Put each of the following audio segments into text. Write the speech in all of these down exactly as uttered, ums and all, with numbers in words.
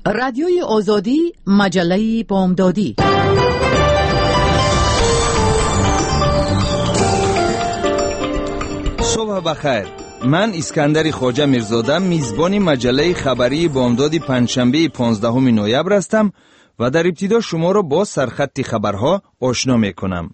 رادیوی آزادی، مجله بامدادی. صبح بخیر. من اسکندر خواجه میرزاده میزبان مجله خبری بامداد پنجشنبه پانزدهم نوامبر هستم و در ابتدا شما را با سرخط خبرها آشنا میکنم.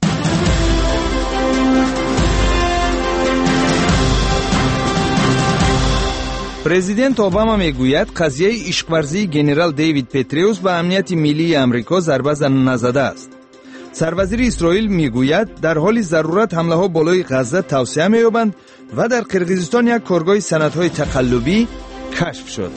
پرزیدنت اوباما میگوید قضیه عشق‌ورزی گنرال دیوید پتریوس به امنیت ملی آمریکا ضربه نزده است. سروزیر اسرائیل میگوید در حال ضرورت حمله ها بالای غزه توسعه می‌یابند و در قرقیزستان یک کارگاه سندهای تقلبی کشف شد.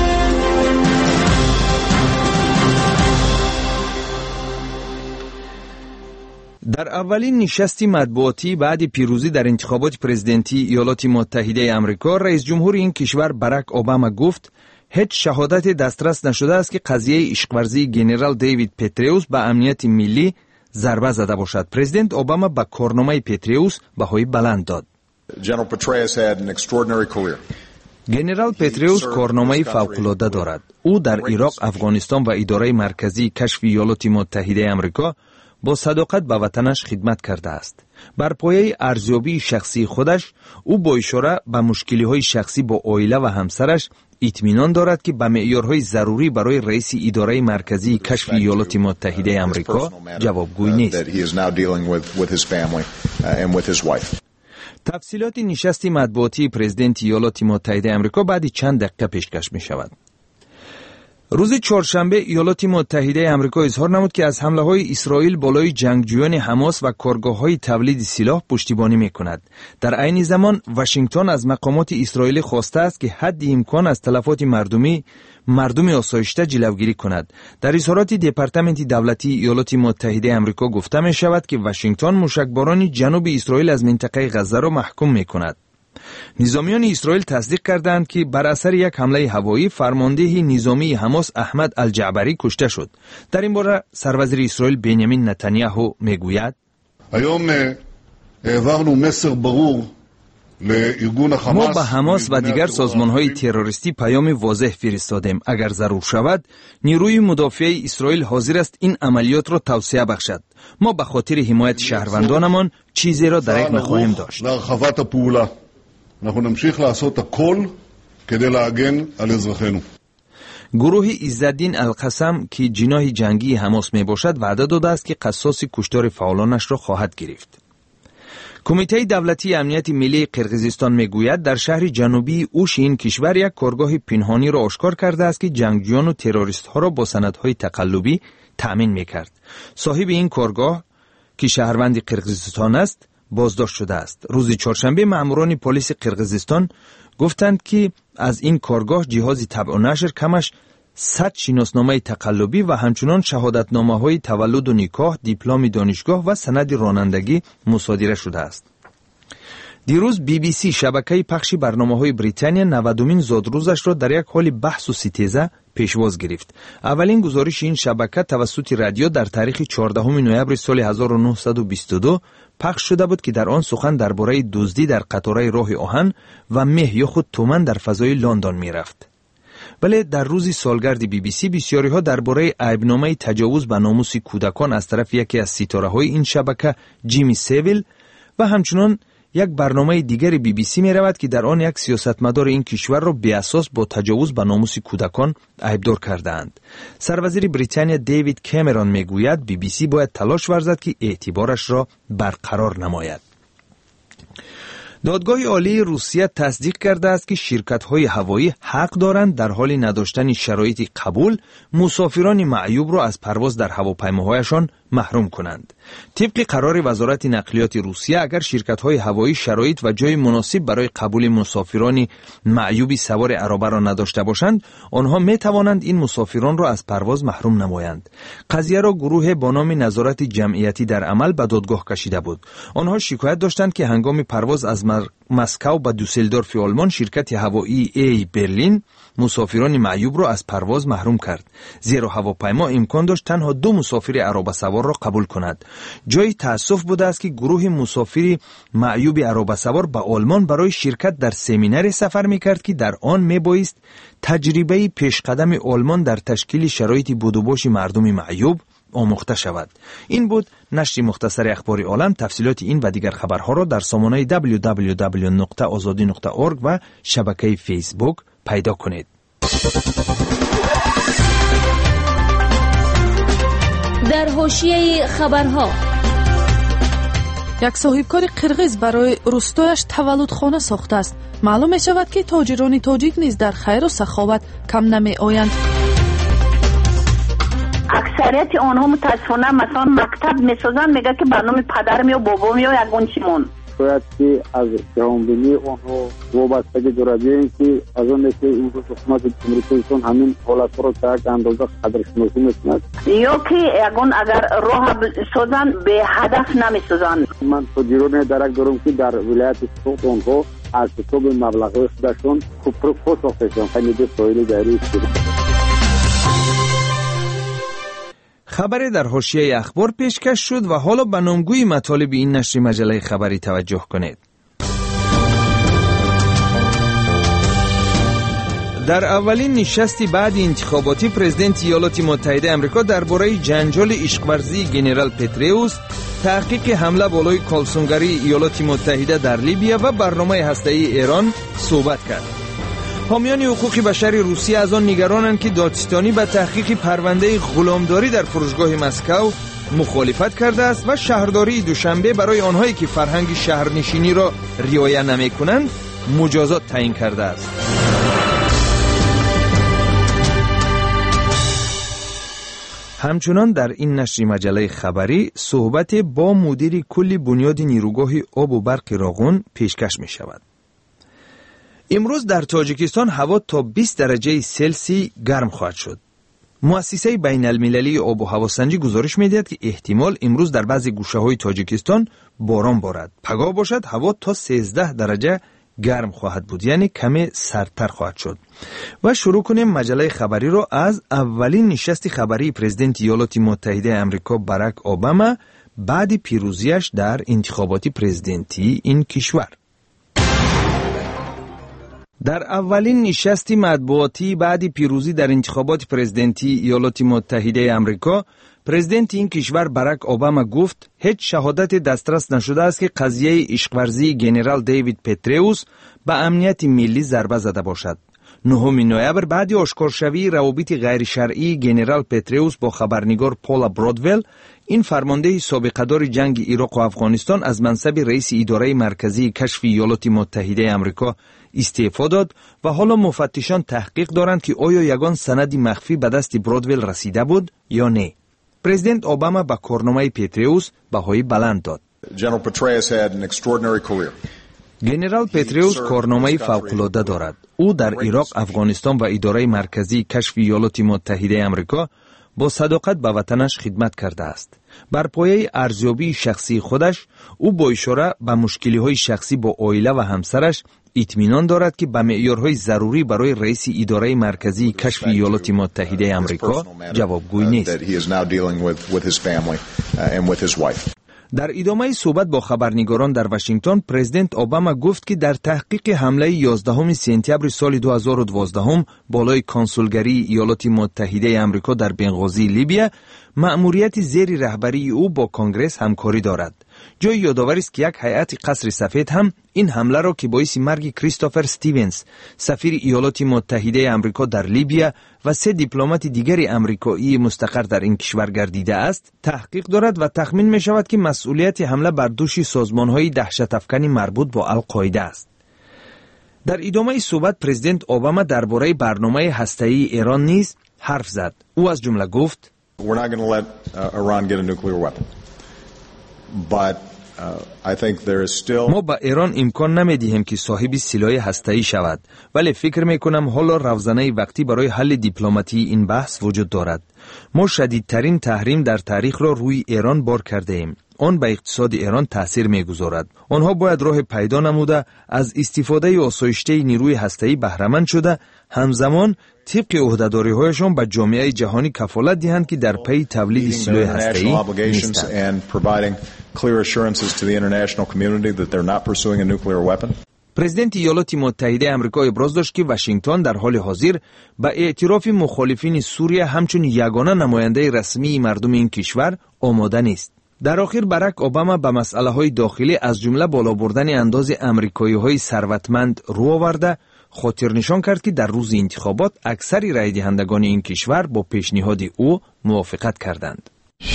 در اولین نشست مطبوعاتی بعد پیروزی در انتخابات پرزیدنتی ایالات متحده آمریکا، رئیس جمهور این کشور باراک اوباما گفت هیچ شهادت دسترس نشده است که قضیه عشق‌ورزی گنرال دیوید پتریوس به امنیت ملی ضربه زده باشد. پرزیدنت اوباما با کارنامه پتریوس بهای بلند داد. گنرال پتریوس کارنامه فوق‌العاده دارد. او در عراق، افغانستان و اداره مرکزی کشف ایالات متحده آمریکا با صداقت به وطنش خدمت کرده است. بر پایه ارزیابی شخصی خودش، او با اشاره به مشکل‌های شخصی با عائله و همسرش اطمینان دارد که به معیارهای ضروری برای رئیس اداره مرکزی کشف ایالات متحده آمریکا جوابگوی نیست. تفصیلات نشست مطبوعاتی پرزیدنت ایالات متحده آمریکا بعد چند دقیقه پیشکش می شود. روز چهارشنبه ایالات متحده آمریکا اظهار نمود که از حمله های اسرائیل بالای جنگجویان حماس و کارگاه های تولید سلاح پشتیبانی می کند. در عین زمان واشنگتن از مقامات اسرائیل خواسته است که حد امکان از تلفات مردمی مردم آسایشته جلوگیری کند. در اظهارات دپارتمنت دولتی ایالات متحده آمریکا گفته می شود که واشنگتن موشکباران جنوب اسرائیل از منطقه غزه را محکوم می کند. نظامیان اسرائیل تصدیق کردند که بر اثر یک حمله هوایی فرمانده نظامی حماس احمد الجعبری کشته شد. در این باره سروزیر اسرائیل بنیامین نتانیاهو میگوید ما به حماس و دیگر سازمان‌های تروریستی پیام واضح فرستادیم. اگر ضرور شود نیروی مدافع اسرائیل حاضر است این عملیات را توسعه بخشد. ما به خاطر حمایت شهروندانمان چیزی را درک نخواهیم داشت. אנחנו נמשיך לעשות הכל כדי להגן על אזרחינו. گروه عزالدین القسم که جناح جنگی حماس می باشد وعده داده است که قصاص کشتار فعالانش را خواهد گرفت. کمیته دولتی امنیت ملی قرقیزستان می گوید در شهر جنوبی اوش این کشور یک کارگاه پنهانی را آشکار کرده است که جنگجویان و تروریست ها را با سندهای تقلبی تأمین می کرد. صاحب این کارگاه که شهروند قرقیزستان است بازداشت شده است. روز چهارشنبه ماموران پلیس قرقیزستان گفتند که از این کارگاه جهاز طبع و نشر کمش صد شناسنامه تقلبی و همچنان شهادتنامه‌های تولد و نکاح، دیپلم دانشگاه و سند رانندگی مصادره شده است. دیروز بی بی سی شبکه پخش برنامه‌های بریتانیا نودمین زادروزش را در یک حال بحث و ستیزه پیشواز گرفت. اولین گزارش این شبکه توسط رادیو در تاریخ چهاردهم نوامبر سال هزار و نهصد و بیست و دو پخش شده بود که در آن سخن درباره دزدی در قطارهای راه آهن و مه یا خود تومن در فضای لندن می‌رفت. ولی در روز سالگرد بی بی سی بسیاری ها درباره عیبنامه تجاوز به ناموس کودکان از طرف یکی از ستاره‌های این شبکه جیمی سیویل و همچنان یک برنامه دیگر بی بی سی می رود که در آن یک سیاستمدار این کشور را بی اساس با تجاوز به ناموس کودکان عیبدار کردند. سروزیر بریتانیا دیوید کامرون می گوید بی بی سی باید تلاش ورزد که اعتبارش را برقرار نماید. دادگاه عالی روسیه تصدیق کرده است که شرکت‌های هوایی حق دارند در حال نداشتن شرایط قبول مسافران معیوب را از پرواز در هواپیماهایشان محروم کنند. طبق قرار وزارت نقلیات روسیه اگر شرکت‌های هوایی شرایط و جای مناسب برای قبول مسافران معیوب سوار عرابه را نداشته باشند، آنها می‌توانند این مسافران را از پرواز محروم نمایند. قضیه را گروه با نام نظارت جمعیتی در عمل به دادگاه کشیده بود. آنها شکایت داشتند که هنگام پرواز از مسکو به دوسلدورف آلمان شرکت هوایی ای برلین مسافران معیوب را از پرواز محروم کرد، زیرا هواپیما امکان داشت تنها دو مسافر عرابه سوار را قبول کند. جای تأسف بوده است که گروه مسافر معیوب عرابه سوار به آلمان برای شرکت در سمیناری سفر می‌کرد که در آن می‌بایست تجربه پیشقدم آلمان در تشکیل شرایط بود و باش مردم معیوب آموخته شود. این بود نشر مختصر اخبار عالم. تفصیلات این و دیگر خبرها را در سامانه دبلیو دبلیو دبلیو نقطه آزادی نقطه اورگ و شبکه فیسبوک پیدا کنید. در حاشیه خبرها، یک صاحبکار قرغیز برای روستایش تولدخانه ساخته است. معلوم می شود که تاجران تاجیک نیز در خیر و سخاوت کم نمی آیند. اکثریت آنها متاسفانه مثلا مکتب میسازن، میگه که برنامه پدرم یا بابام یا یگون چیمون باید که از جهانبینی آنها وابستگی دارد، یعنی که از آن که این روز حکومت جمهوری‌اسلامی همین حالت را تا یک اندازه قدرشناسی می‌کند، یا که یگون اگر راه سازن به هدف نمیسازن. من تاجران درک دارم که در ولایت سوخت آنها از حساب مبلغ خودشون کوپر ساختشون خیلی سایل داری است. خبر در حاشیه اخبار پیشکش شد و حالا به نامگوی مطالب این نشر مجله خبری توجه کنید. در اولین نشستی بعد انتخاباتی پرزیدنت ایالات متحده آمریکا درباره جنجال عشق‌ورزی گنرال پتریوس، تحقیق حمله بالای کالسونگری ایالات متحده در لیبیا و برنامه هسته‌ای ایران صحبت کرد. حامیان حقوق بشر روسیه از آن نگرانند که دادستانی به تحقیق پرونده غلامداری در فرودگاه مسکو مخالفت کرده است و شهرداری دوشنبه برای آنهایی که فرهنگ شهرنشینی را رعایت نمی‌کنند مجازات تعیین کرده است. همچنان در این نشر مجله خبری صحبت با مدیر کل بنیاد نیروگاه آب و برق راغون پیشکش می شود. امروز در تاجیکستان هوا تا بیست درجه سلسی گرم خواهد شد. مؤسسه بین المللی آب و هواسنجی گزارش می‌دهد که احتمال امروز در بعضی گوشه‌های تاجیکستان باران بارد. پگاه باشد هوا تا سیزده درجه گرم خواهد بود، یعنی کمی سردتر خواهد شد. و شروع کنیم مجله خبری را از اولین نشست خبری پرزیدنت ایالات متحده آمریکا باراک اوباما بعد پیروزیش در انتخابات پرزیدنتی این کشور. در اولین نشست مطبوعاتی بعد پیروزی در انتخابات پرزیدنتی ایالات متحده آمریکا، پرزیدنت این کشور باراک اوباما گفت هیچ شهادت دسترس نشده است که قضیه عشق‌ورزی گنرال دیوید پتریوس به امنیت ملی ضربه زده باشد. نهم نوامبر بعد آشکارشوی روابط غیر شرعی گنرال پتریوس با خبرنگار پولا برودول، این فرمانده سابقه‌دار جنگ عراق و افغانستان از منصب رئیس اداره مرکزی کشف ایالات متحده آمریکا استعفا داد و حالا مفتشان تحقیق دارند که آیا یگان سند مخفی به دست برودول رسیده بود یا نه. پرزیدنت اوباما با کارنامه پتریوس بهای بلند داد. گنرال پتریوس کارنامه فوق‌العاده دارد. او در عراق، افغانستان و اداره مرکزی کشف ایالات متحده آمریکا با صداقت به وطنش خدمت کرده است. بر پایه ارزیابی شخصی خودش، او با اشاره به مشکل‌های شخصی با عائله و همسرش اطمینان دارد که به معیارهای ضروری برای رئیس اداره مرکزی کشف ایالات متحده آمریکا جوابگوی نیست. در ادامه صحبت با خبرنگاران در واشنگتن، پرزیدنت اوباما گفت که در تحقیق حمله یازدهم سپتامبر سال دو هزار و دوازده بالای کنسولگری ایالات متحده آمریکا در بنغازی لیبیا، مأموریت زیر رهبری او با کنگره همکاری دارد. جای یادآوری است که یک هیئت قصر سفید هم این حمله را که باعث مرگ کریستوفر استیونز، سفیر ایالات متحده آمریکا در لیبیا و سه دیپلمات دیگر آمریکایی مستقر در این کشور گردیده است، تحقیق دارد و تخمین می شود که مسئولیت حمله بر دوش سازمان‌های دهشت افکنی مربوط با القاعده است. در ادامه صحبت پرزیدنت اوباما درباره برنامه هسته‌ای ایران نیز حرف زد. او از جمله گفت: We're not going to let uh, Iran get a nuclear weapon. But uh, I think there is still ما با ایران امکان نمیدیم که صاحب سلاح هسته‌ای شود، ولی فکر میکنم حالا روزنه وقتی برای حل دیپلماتی این بحث وجود دارد. ما شدیدترین تحریم در تاریخ را روی ایران بار کرده ایم. آن به اقتصاد ایران تأثیر می‌گذارد. آنها باید راه پیدا نموده از استفاده آسایشته نیروی هسته‌ای بهره مند شده، همزمان طبق عهده‌داری‌هایشان به جامعه جهانی کفالت دهند که در پی تولید سلاح هسته‌ای نیستند. پرزیدنت ایالات متحده آمریکا ابراز داشت که واشنگتن در حال حاضر به اعتراف مخالفین سوریه همچون یگانه نماینده رسمی مردم این کشور آماده نیست. در آخر باراک اوباما به مسئله‌های داخلی از جمله بالا بردن انداز آمریکایی‌های ثروتمند رو آورده، خاطر نشان کرد که در روز انتخابات اکثر رای دهندگان این کشور با پیشنهاد او موافقت کردند.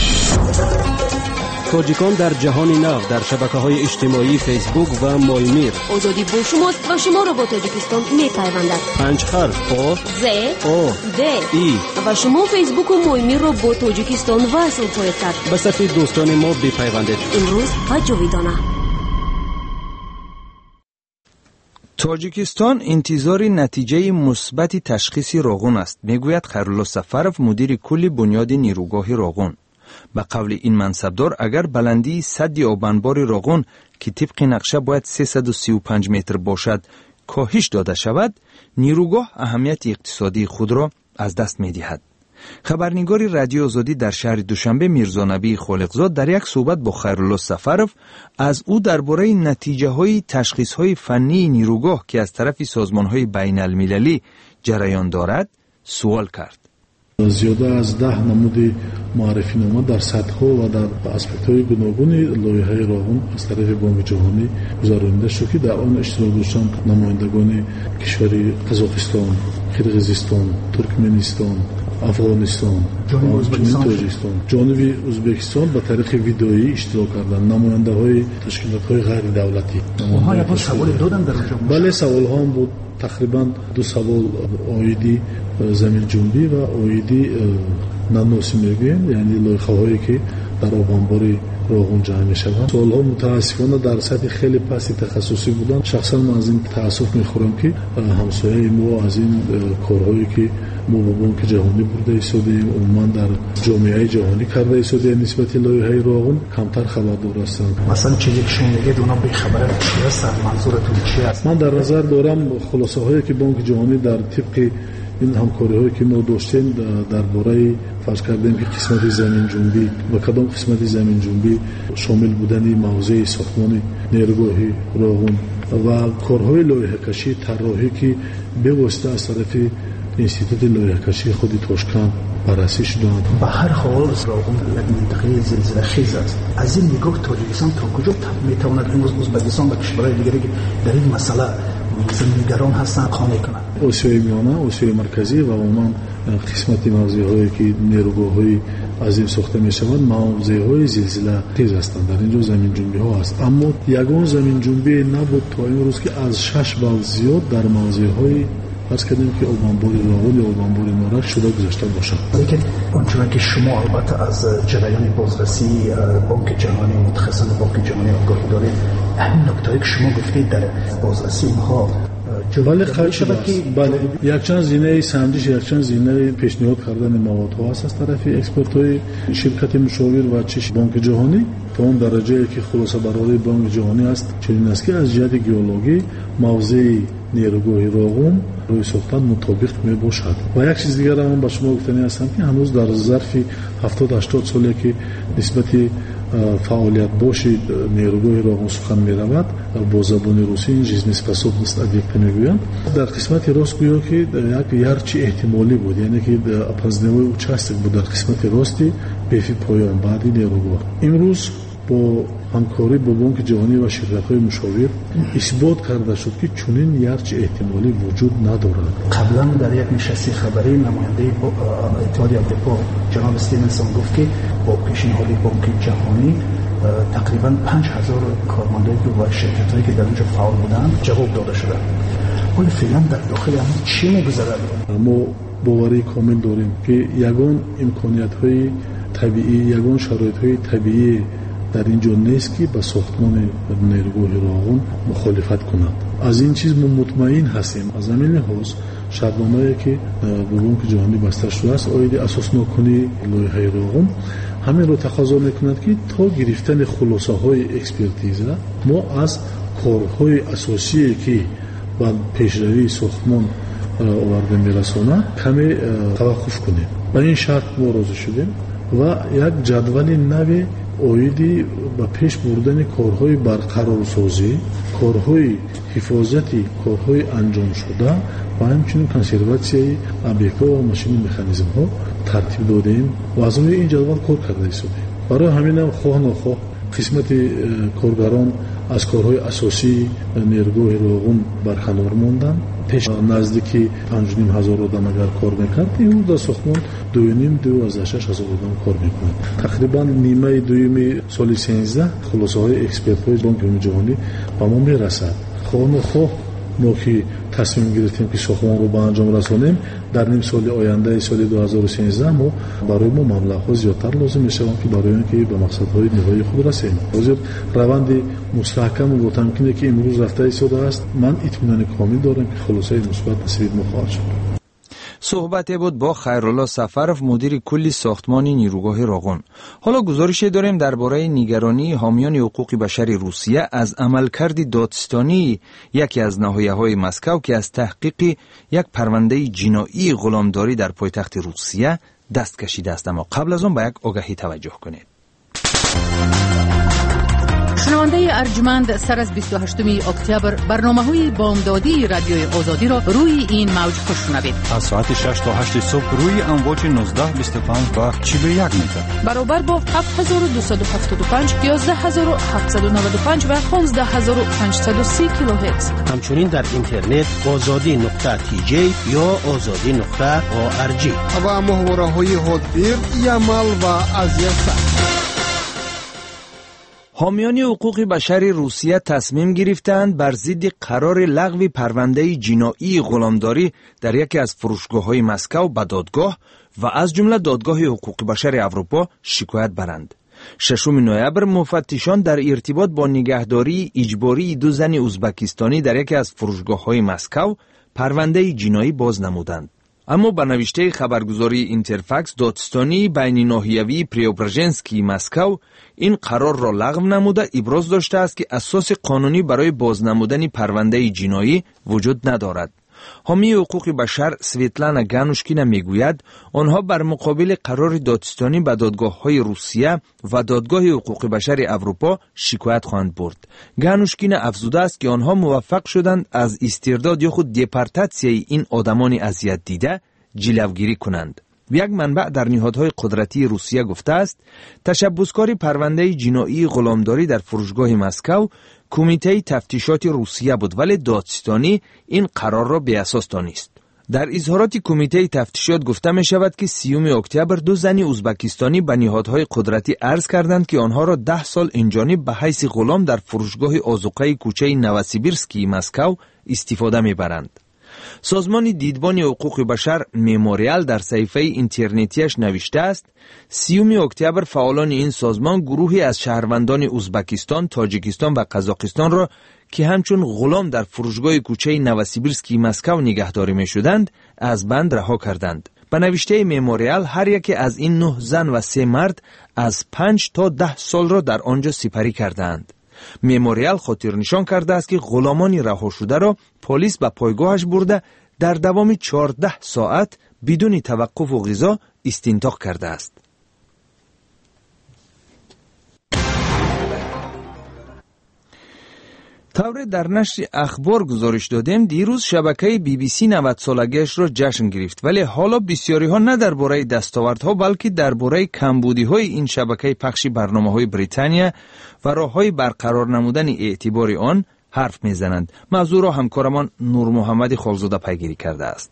تاجیکان در جهان نو در شبکه‌های اجتماعی فیسبوک و مایمیر. آزادی با شماست و شما را با تاجیکستان می‌پیوندد. پنج حرف آ ز او د ای و شما فیسبوک و مایمیر را با تاجیکستان وصل خواهید کرد. به صفحه دوستان ما بپیوندید. امروز و جاویدانه. تاجیکستان انتظار نتیجه مثبت تشخیص راغون است، میگوید خیرالله سفرов مدیر کل بنیاد نیروگاه راغون. به قول این منصبدار اگر بلندی سد آبانبار راغون که طبق نقشه باید سیصد و سی و پنج متر باشد کاهش داده شود، نیروگاه اهمیت اقتصادی خود را از دست می دهد. خبرنگار رادیو آزادی در شهر دوشنبه میرزا نبی خالقزاد در یک صحبت با خیرالله سفرov از او درباره نتیجه های تشخیص های فنی نیروگاه که از طرف سازمان های بین المللی جریان دارد سوال کرد. زیاده از ده نمود معرفی نامه در سطح و در اسپکت‌های گوناگون لایحه راغون از طرف بانک جهانی گزارنده شد که در آن اشتراک داشتند نمایندگان کشور قزاقستان، قرقیزستان، ترکمنستان، افغانستان، تاجیکستان، جنوبی ازبکستان به طریق ویدئویی اشتراک کردند. نماینده های تشکیلات های غیر دولتی. اونها یک سوال دادن در اونجا. بله سوال ها بود. تقریبا دو سوال آیدی زمین جنبی و آیدی نانوسی میگویند، یعنی لایحه هایی که در آبانبار راغون جمع میشوند. سوال ها متاسفانه در سطح خیلی پستی تخصصی بودند. شخصا من از این تاسف میخورم که همسایه ما از این کارهایی که ما با بانک جهانی برده ایستادیم، عموما در جامعه جهانی کرده ایستادیم نسبت لایحه راغون کمتر خبردار هستند. مثلا چه یک شما میگید اونا بی خبره چی هست؟ منظورتون چی است؟ من در نظر دارم خلاصه هایی که بانک جهانی در طبق این همکاری هایی که ما داشتیم درباره فرض کردیم که قسمت زمین جنبی و کدام قسمت زمین جنبی شامل بودن موضع ساختمان نیروگاه راغون و کارهای لایحه کشی طراحی که به واسطه از طرف انستیتوت لایحه کشی خود توشکان بررسی شدند. به هر حال راغون یک منطقه زلزله خیز است. از این نگاه تاجیکستان تا کجا میتواند امروز ازبکستان و کشورهای دیگری که در این مسئله زمینگران هستند خانه کنند؟ آسیای میانه، آسیای مرکزی و عموما قسمت موضع‌هایی که نیروگاه‌های عظیم ساخته می‌شوند موضع‌های زلزله خیز هستند. در اینجا زمین جنبی‌ها است، اما یگان زمین جنبی نبود تا امروز که از شش بار زیاد در موضع‌های فرض کردیم که آبانبار راغون یا آبانبار نارک شده گذاشته باشد. لیکن اونچنان که شما البته از جریان بازرسی بانک جهانی متخصصان بانک جهانی آگاهی دارید، همین نکته‌ای که شما گفتید در بازرسی اینها بله خیلی شد که بله یک چند زینه سنجش یک چند زینه پیشنهاد کردن موادها است از طرف اکسپرت‌های شرکت مشاور و چش بانک جهانی تا اون درجه که خلاصه برای بانک جهانی است چنین است که از جهت گئولوژی موضع نیروگاه راغون روی ساختن مطابق می باشد. و یک چیز دیگر هم با شما گفتنی هستم که هنوز در ظرف هفتاد هشتاد سالی که نسبت فعالیت باشید نیروگاه راغون سخن می رود با زبان روسی این جزنی способность объекта میگویند. در قسمت راست گویا که یک یارچی احتمالی بود، یعنی که опознаваемый участок بود در قسمت راستی بفی پایان بعدی نیروگاه. امروز با همکاری با بانک جهانی و شرکت‌های مشاور اثبات کرده شد که چنین یارچی احتمالی وجود ندارد. قبلا در یک نشست خبری نماینده اتحادیه اروپا جناب استیونسون گفت که با پیشنهاد بانک جهانی تقریبا پنج هزار کارمندای و شرکت‌هایی که در اونجا فعال بودند جواب داده شده. ولی فعلا در داخل همون چی می‌گذرد؟ ما باوری کامل داریم که یگان امکانیت‌های طبیعی، یگان شرایط‌های طبیعی در اینجا نیست که به ساختمان نیروگاه راغون مخالفت کنند. از این چیز ما مطمئن هستیم. از همین لحاظ шартномае ки ба Бонки ҷаҳонӣ баста шудааст оиди асоснокунӣ лоиҳаи роғун ҳаминро тақозо мекунад ки то гирифтани хулосаҳои экспертиза мо аз корҳои асосие ки ба пешравии сохтмон оварда мерасонад каме таваққуф кунем. Ба ин шарт мо розӣ шудем ва як ҷадвали нави оиди ба пеш бурдани корҳои барқарорсозӣ, корҳои ҳифозати корҳои анҷомшуда ва ҳамчунин консерватсияи объектҳо ва машини механизмҳо тартиб додем ва аз рӯи ин ҷадвал кор карда истодем. барои ҳаминам хоҳ нохоҳ қисмати коргарон аз корҳои асосии нерӯгоҳи роғун барканор монданд. пеш наздики панҷу ним ҳазор одам агар кор мекард, имрӯз дар сохтмон ду ним ду азда шаш ҳазор одам кор мекунад. тақрибан нимаи дуюми соли сенздаҳ хулосаҳои экспертҳои Бонки ҷаҳонӣ ба мо мерасад. хоҳ нохоҳ мо ки тасмим гирифтем ки сохтмонро ба анҷом расонем, дар ним соли ояндаи соли ду ҳазору сенздаҳ мо барои мо маблағҳо зиёдтар лозим мешаванд ки барои он ки ба мақсадҳои ниҳоии худ расем. ҳозир раванди мустаҳкаму бо тамкине ки имрӯз рафта истодааст, ман итминони комил дорам ки хулосаи мусбат насиби мо хоҳад шуд. صحبت بود با خیرالله سفرов مدیر کل ساختمان نیروگاه راغون. حالا گزارشی داریم درباره نگرانی حامیان حقوق بشر روسیه از عملکرد دادستانی یکی از ناحیه‌های مسکو که از تحقیق یک پرونده جنایی غلامداری در پایتخت روسیه دست کشیده است. اما قبل از آن به یک آگهی توجه کنید. شنونده ارجمند سر از بیست و هشتم اکتبر برنامه‌های بامدادی رادیوی آزادی را روی این موج بشنوید. از ساعت شش تا هشت صبح روی امواج نوزده بیست و پنج و چهل و یک متر. برابر با هفت هزار و دویست و هفتاد و پنج، یازده هزار و هفتصد و نود و پنج و پانزده هزار و پانصد و سی کیلوهرتز. همچنین در اینترنت آزادی نقطه تی جی یا آزادی نقطه او ار جی و محوره‌های هاتبیر، یمال و ازیسا. حامیان حقوق بشر روسیه تصمیم گرفتند بر ضد قرار لغو پرونده جنایی غلامداری در یکی از فروشگاه‌های مسکو به دادگاه و از جمله دادگاه حقوق بشر اروپا شکایت برند. ششم نوامبر مفتشان در ارتباط با نگهداری اجباری دو زن ازبکستانی در یکی از فروشگاه‌های مسکو پرونده جنایی باز نمودند. اما با نوشته خبرگزاری اینترفکس دادستانی بین ناحیوی پریوبراژنسکی مسکو این قرار را لغو نموده ابراز داشته است که اساس قانونی برای بازنمودن پرونده جنایی وجود ندارد. حامی حقوق بشر سویتلانا گانوشکینا میگوید آنها بر مقابل قرار دادستانی به دادگاه‌های روسیه و دادگاه حقوق بشر اروپا شکایت خواهند برد. گانوشکینا افزوده است که آنها موفق شدند از استرداد یا خود دپارتاسیای این آدمان اذیت دیده جلوگیری کنند. یک منبع در نهادهای قدرتی روسیه گفته است تشبثکاری پرونده جنایی غلامداری در فروشگاه مسکو کمیته تفتیشات روسیه بود، ولی دادستانی این قرار را بی اساس دانست. در اظهارات کمیته تفتیشات گفته می شود که سیوم اکتبر دو زن ازبکستانی به نهادهای قدرتی عرض کردند که آنها را ده سال اینجانب به حیث غلام در فروشگاه آذوقه کوچه نوسیبیرسکی مسکو استفاده می برند. سازمان دیدبان حقوق بشر مموریال در صفحه اینترنتیش نوشته است سیوم اکتبر فعالان این سازمان گروهی از شهروندان ازبکستان، تاجیکستان و قزاقستان را که همچون غلام در فروشگاه کوچه نوسیبیرسکی مسکو نگهداری می شدند از بند رها کردند. به نوشته مموریال هر یکی از این نه زن و سه مرد از پنج تا ده سال را در آنجا سپری کردند. مموریال خاطر نشان کرده است که غلامان رها شده را پلیس به پایگاهش برده در دوام چهارده ساعت بدون توقف و غذا استنطاق کرده است. طور در نشر اخبار گزارش دادیم دیروز شبکه بی بی سی نود سالگیش را جشن گرفت، ولی حالا بسیاری ها نه درباره دستاوردها بلکه درباره کمبودی های این شبکه پخش برنامه های بریتانیا و راه های برقرار نمودن اعتبار آن حرف میزنند. موضوع را همکارمان نور محمد خالزاده پیگیری کرده است.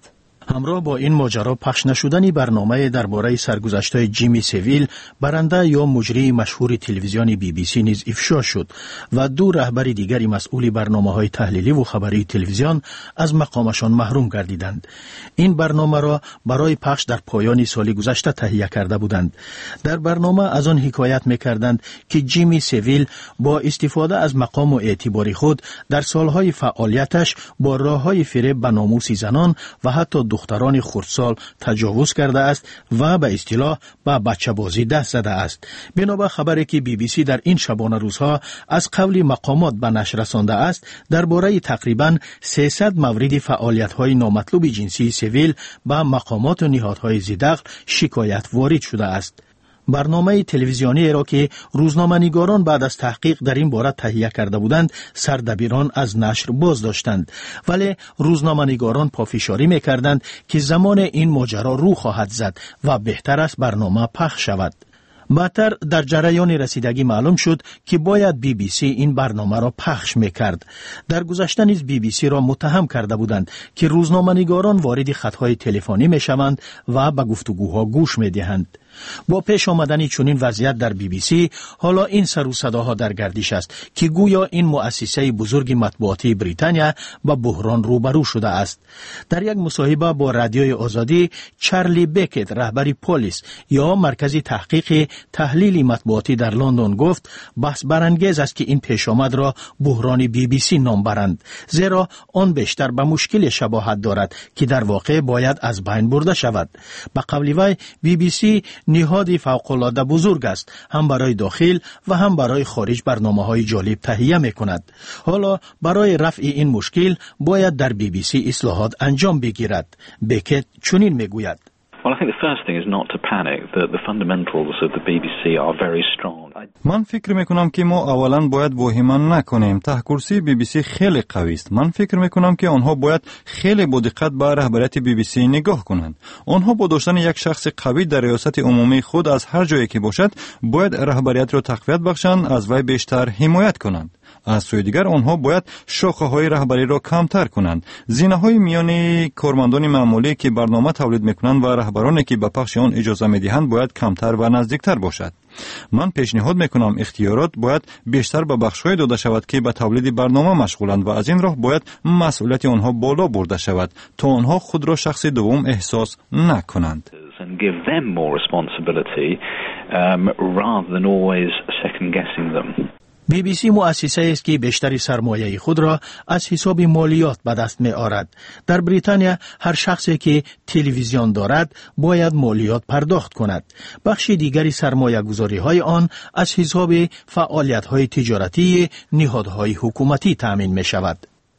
همراه با این ماجرا پخش نشدن برنامه درباره سرگذشت‌های جیمی سیویل، برنده یا مجری مشهور تلویزیون بی بی سی نیز افشا شد و دو رهبر دیگری مسئول برنامه‌های تحلیلی و خبری تلویزیون از مقامشان محروم گردیدند. این برنامه را برای پخش در پایان سال گذشته تهیه کرده بودند. در برنامه از آن حکایت می‌کردند که جیمی سیویل با استفاده از مقام و اعتبار خود در سالهای فعالیتش با راه‌های فریب به ناموس زنان و حتی دختران خردسال تجاوز کرده است و به اصطلاح به بچه بازی دست زده است. بنابر خبری که بی بی سی در این شبانه روزها از قول مقامات به نشر رسانده است، درباره تقریباً سیصد مورد فعالیت‌های نامطلوب جنسی سیویل به مقامات و نهادهای ذی‌دخل شکایت وارد شده است. برنامه تلویزیونی را که روزنامه‌نگاران بعد از تحقیق در این باره تهیه کرده بودند، سردبیران از نشر باز داشتند، ولی روزنامه‌نگاران پافشاری می‌کردند که زمان این ماجرا رو خواهد زد و بهتر است برنامه پخش شود. بعدتر در جریان رسیدگی معلوم شد که باید بی بی سی این برنامه را پخش می‌کرد. در گذشته نیز بی بی سی را متهم کرده بودند که روزنامه‌نگاران وارد خطهای تلفنی می‌شوند و به گفتگوها گوش می‌دهند. با پیش آمدن چنین وضعیت در بی بی سی، حالا این سر و صداها در گردش است که گویا این مؤسسه بزرگ مطبوعاتی بریتانیا با بحران روبرو شده است. در یک مصاحبه با رادیوی آزادی، چارلی بکت، رهبر پلیس یا مرکز تحقیق تحلیل مطبوعاتی در لندن، گفت بحث برانگیز است که این پیش آمد را بحران بی بی سی نام برند، زیرا آن بیشتر به مشکل شباهت دارد که در واقع باید از بین برده شود. به قول وی، بی بی سی نهادی فوق‌العاده بزرگ است، هم برای داخل و هم برای خارج برنامه‌های جالب تهیه می‌کند. حالا برای رفع این مشکل باید در بی بی سی اصلاحات انجام بگیرد. بکت چنین می‌گوید: Well, I think the first thing is not to panic. The, the fundamentals of the بی بی سی are very strong. من فکر میکنم که ما اولا باید واهمه نکنیم. تحکرسی بی بی سی خیلی قوی است. من فکر میکنم که آنها باید خیلی با دقت به رهبریت بی بی سی نگاه کنند. آنها با داشتن یک شخص قوی در ریاست عمومی خود از هر جایی که باشد، باید رهبریت را تقویت بخشند، از وی بیشتر حمایت کنند. از سوی دیگر آنها باید شاخه‌های رهبری را کمتر کنند. زینه‌های میان کارمندان معمولی که برنامه تولید میکنند و رهبرانی که به پخش آن اجازه میدهند باید کمتر و نزدیکتر باشد. من پیشنهاد میکنم اختیارات باید بیشتر به بخش‌های داده شود که به تولید برنامه مشغولند و از این راه باید مسئولیت آنها بالا برده شود تا آنها خود را شخص دوم احساس نکنند. And give them more responsibility um, rather than always second guessing them. بی بی سی مؤسسه است که بیشتری سرمایه خود را از حساب مالیات به دست می آورد. در بریتانیا هر شخصی که تلویزیون دارد باید مالیات پرداخت کند. بخش دیگری سرمایه گذاری های آن از حساب فعالیت های تجارتی نهادهای حکومتی تأمین می شود.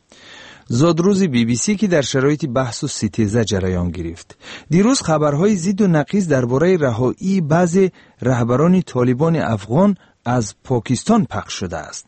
زادروز بی بی سی که در شرایط بحث و ستیزه جریان گرفت. دیروز خبرهای ضد و نقیض درباره رهایی بعضی رهبران طالبان افغان از پاکستان پخش شده است.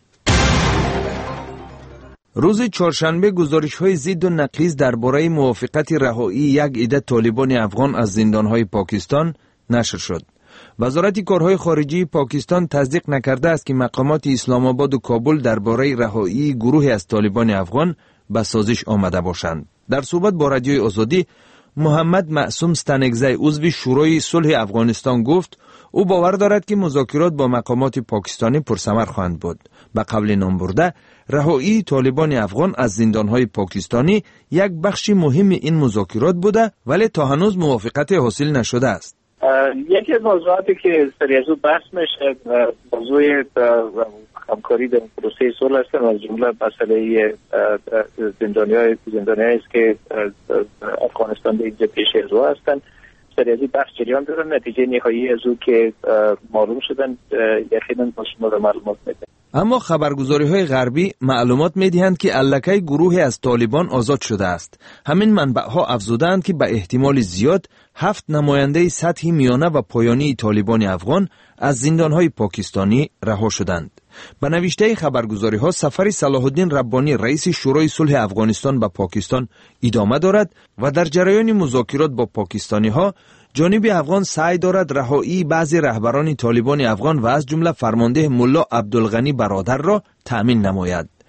روز چهارشنبه گزارش‌های ضد و نقیض درباره موافقت رهایی یک عده طالبان افغان از زندان‌های پاکستان نشر شد. وزارت کارهای خارجی پاکستان تصدیق نکرده است که مقامات اسلام آباد و کابل درباره رهایی گروهی از طالبان افغان به سازش آمده باشند. در صحبت با رادیوی آزادی، محمد معصوم ستنگزی، عضو شورای صلح افغانستان، گفت او باور دارد که مذاکرات با مقامات پاکستانی پرثمر خواهند بود. به قول نامبرده، رهایی طالبان افغان از زندانهای پاکستانی یک بخش مهم این مذاکرات بوده، ولی تا هنوز موافقت حاصل نشده است. یکی از موضوعاتی که سری از او بحث میشه موضوع همکاری در پروسه صلح است و از جمله مسئله زندانیای زندانیایی است که افغانستان به اینجا پیش رو هستند. سری از این بحث جریان دارن. نتیجه نهایی از او که معلوم شدن یقینا با شما را معلومات میدن. اما خبرگزاری های غربی معلومات میدهند که الکی گروهی از طالبان آزاد شده است. همین منبع ها افزودند که به احتمال زیاد هفت نماینده سطح میانه و پایانی طالبان افغان از زندان های پاکستانی رها شدند. به نوشته خبرگزاری ها، سفر صلاح الدین ربانی، رئیس شورای صلح افغانستان به پاکستان ادامه دارد و در جریان مذاکرات با پاکستانی ها جانب افغان سعی دارد رهایی بعضی رهبران طالبان افغان و از جمله فرمانده ملا عبدالغنی برادر را تأمین نماید.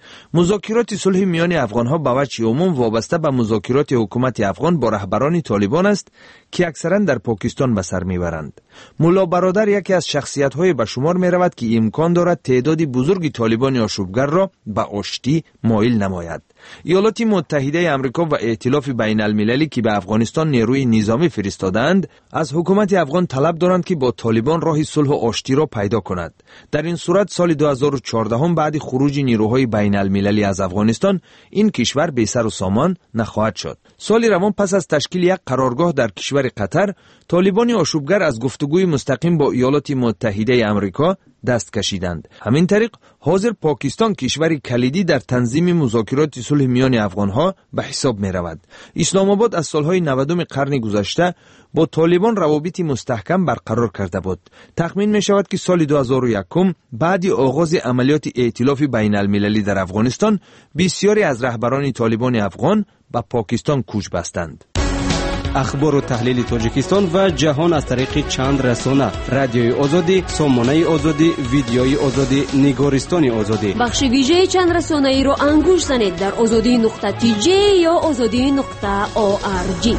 مذاکرات صلح میان افغان‌ها به وجه عموم وابسته به مذاکرات حکومت افغان با رهبران طالبان است که اکثرا در پاکستان به سر میبرند. ملا برادر یکی از شخصیت‌های به شمار می‌رود که امکان دارد تعدادی بزرگی طالبان آشوبگر را به آشتی مایل نماید. ایالات متحده آمریکا و ائتلاف بین المللی که به افغانستان نیروی نظامی فرستادند، از حکومت افغان طلب دارند که با طالبان راه صلح و آشتی را پیدا کند. در این صورت سال دو هزار و چهارده هم بعد خروج نیروهای بین المللی از افغانستان، این کشور بی سر و سامان نخواهد شد. سال روان پس از تشکیل یک قرارگاه در کشور قطر، طالبان آشوبگر از گفتگوی مستقیم با ایالات متحده آمریکا دست کشیدند. همین طریق حاضر پاکستان کشوری کلیدی در تنظیم مذاکرات صلح میان افغانها به حساب می رود. اسلام آباد از سالهای نودم قرن گذشته با طالبان روابطی مستحکم برقرار کرده بود. تخمین می شود که سال دو هزار و یک بعد آغاز عملیات ائتلاف بین المللی در افغانستان، بسیاری از رهبران طالبان افغان به پاکستان کوچ بستند. اخبار و تحلیل تاجیکستان و جهان از طریق چند رسانه: رادیوی آزادی، سامانه آزادی، ویدیوی آزادی، نگارستان آزادی. بخش ویژه چند رسانه ای را انگوش زنید در آزادی نقطه تی جی یا آزادی نقطه او آر جی.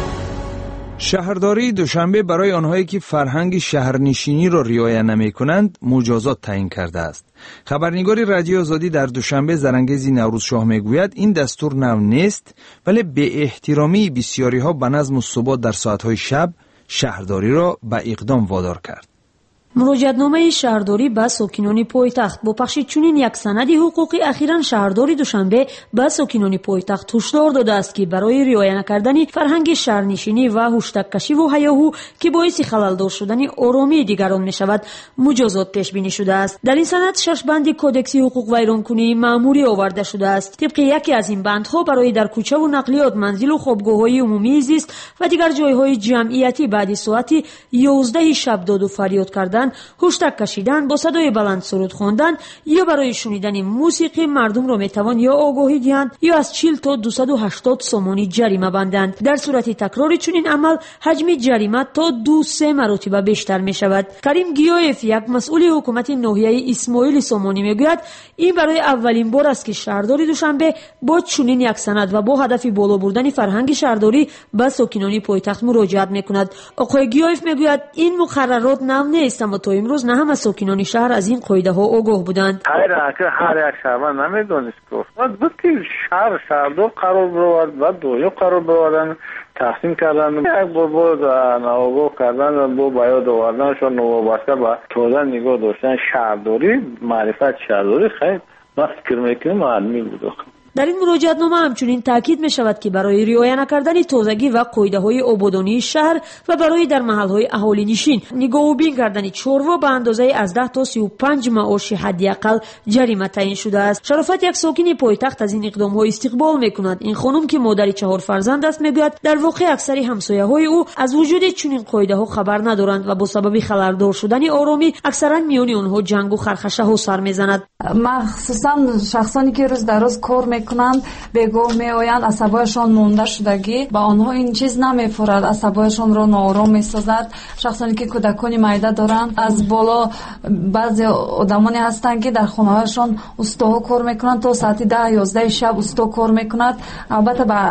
شهرداری دوشنبه برای آنهایی که فرهنگ شهرنشینی را رعایت نمی کنند مجازات تعیین کرده است. خبرنگار رادیو آزادی در دوشنبه زرنگیزی نوروز شاه میگوید این دستور نو نیست، ولی به احترامی بسیاری ها به نظم و ثبات در ساعتهای شب شهرداری را به اقدام وادار کرد. مراجعتنامه شهرداری به ساکنان پایتخت با پخش چنین یک سند حقوقی اخیراً شهرداری دوشنبه به ساکنان پایتخت هشدار داده است که برای رعایت نکردن فرهنگ شهرنشینی و هشتگ کشی و هیاهو که باعث خلل‌دار شدن آرامی دیگران می شود مجازات پیش بینی شده است. در این سند شش بند کودکس حقوق ویرانکنی مأموری آورده شده است. طبق یکی از این بندها برای در کوچه و نقلیات، منزل و خوابگاه‌های عمومی زیست و دیگر جایهای جمعیتی بعد ساعت یازده شب داد و فریاد کردن، هشتگ کشیدن، با صدای بلند سرود خواندن یا برای شنیدن موسیقی مردم را میتوان یا آگاهی دهند یا از چهل تا دویست و هشتاد سومانی جریمه بندند. در صورت تکرار چنین عمل حجم جریمه تا دو سه مرتبه بیشتر می شود. کریم گیایف، یک مسئول حکومت ناحیه اسماعیل سامانی میگوید این برای اولین بار است که شهرداری دوشنبه با چنین یک سند و با هدف بالا بردن فرهنگ شهرداری به ساکنان پایتخت مراجعت میکند. آقای گیایف میگوید این مقررات نو نیست، اما تا امروز نه همه ساکنان شهر از این قاعده ها آگاه بودند. هر اگه هر یک شهروند نمیدونست گفت بود که شهر شهردار قرار برود و دویا قرار بروردن تقسیم کردن، یک بار بود ناآگاه کردن و با بیاد آوردنشون وابسته به توزن نگاه داشتن شهرداری، معرفت شهرداری. خیلی ما فکر میکنیم معلومی بود. در این مراجعتنامه همچنین تاکید می شود که برای رعایت نکردن تازگی و قاعده های آبادانی شهر و برای در محل های اهالی نشین نگاه و بین کردن چوروا به اندازه از ده تا سی و پنج معاش حداقل جریمه تعیین شده است. شرافت، یک ساکن پایتخت، از این اقدام ها استقبال می کند. این خانم که مادر چهار فرزند است میگوید در واقع اکثر همسایه های او از وجود چنین قاعده ها خبر ندارند و با سبب خلل‌دار شدن آرامی اکثرا میان آنها جنگ و خرخشه ها سر میزند. مخصوصا شخصانی که روز در روز کار میکنند بگاه میآیند، عصبایشان مونده شدگی با آنها این چیز نمیفورد، عصبایشان را ناآرام میسازد. شخصانی که کودکان معده دارند، از بالا بعضی آدمانی هستند که در خانه‌هایشان استاها کار میکنند تا ساعت ده یازده شب استا کار میکنند، البته با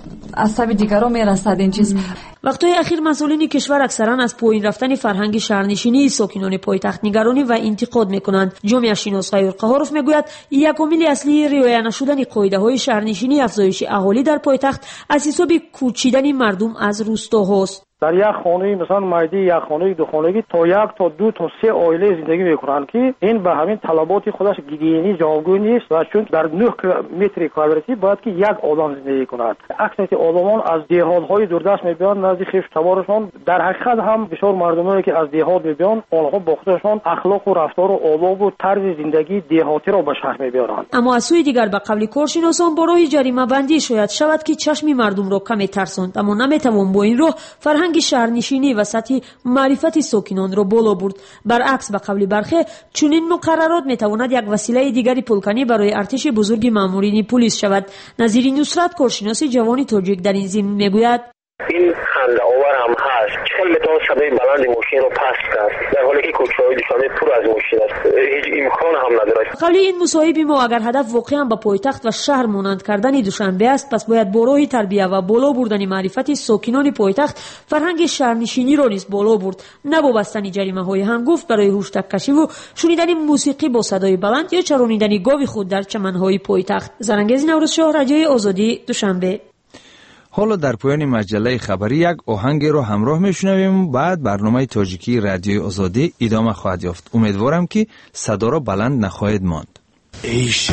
عصب دیگران میرسد این چیز. وقتهای اخیر مسئولین کشور اکثرا از پایین رفتن فرهنگ شهرنشینی ساکنان پایتخت نگرانی و انتقاد میکنند. جامعه شناس غیر قهاروف میگوید یک عامل اصلی رعایت نشدن قاعده های شهرنشینی افزایش اهالی در پایتخت از حساب کوچیدن مردم از روستاهاست. در یک خانه مثلا مایده یک خانه دو خانگی تا یک تا دو تا سه عائله زندگی میکنند که این به همین طلبات خودش گیگینی جوابگو نیست و چون در نه متر کوادراتی باید که یک آدم زندگی کند. اکثر آدمان از دهات‌های دوردست میبیان نزدیک خویشتوارشان. در حقیقت هم بسیار مردمانی که از دهات میبیان آنها با خودشان اخلاق و رفتار و آداب و طرز زندگی دهاتی را به شهر میبیارند. اما از سوی دیگر به قول کارشناسان با راه جریمه بندی شاید شود که چشم مردم را کمی ترساند، اما نمیتوان با این راه فرهنگ شهرنشینی و سطح معرفت ساکنان را بالا برد. برعکس به قول برخی چنین مقررات میتواند یک وسیله دیگری پلکنی برای ارتش بزرگ مامورین پلیس شود. نظیر نصرت، کارشناس جوان تاجیک، در این ضمن میگوید این حمله آور هم هست. چهل تا صدای بلند ماشین رو پست کرد، در حالی که کوچه‌های دوشنبه پر از ماشین است. هیچ امکان هم نداره. قبل این مصاحبه ما اگر هدف واقعا به پایتخت و شهر مانند کردن دوشنبه است، پس باید با راه تربیت و بالا بردن معرفت ساکنان پایتخت فرهنگ شهرنشینی را نیز بالا برد، نه با بستن جریمه‌های هنگفت برای هوشتک کشی و شنیدن موسیقی با صدای بلند یا چرانیدن گاو خود در چمن‌های پایتخت. زرنگز نوروزشاه، رادیوی آزادی، دوشنبه. حالا در پایان مجله خبری یک آهنگ رو همراه میشنویم، بعد برنامه تاجیکی رادیوی آزادی ادامه خواهد یافت. امیدوارم که صدا را بلند نخواهید ماند. ای شب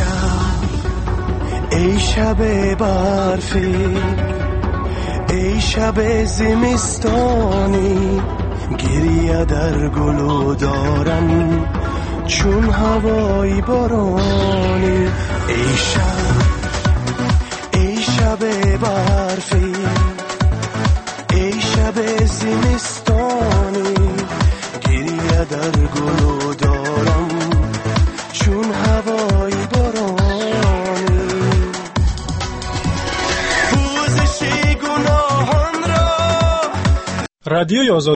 ای شب برفی، ای شب زمستانی، گریه در گلو دارم چون هوای بارانی. ای شب ای شب برفی، ای شب زمستانی، گریه در گلو دارم چون هوای بارانی. پوزش گناهان را رادیوی آزادی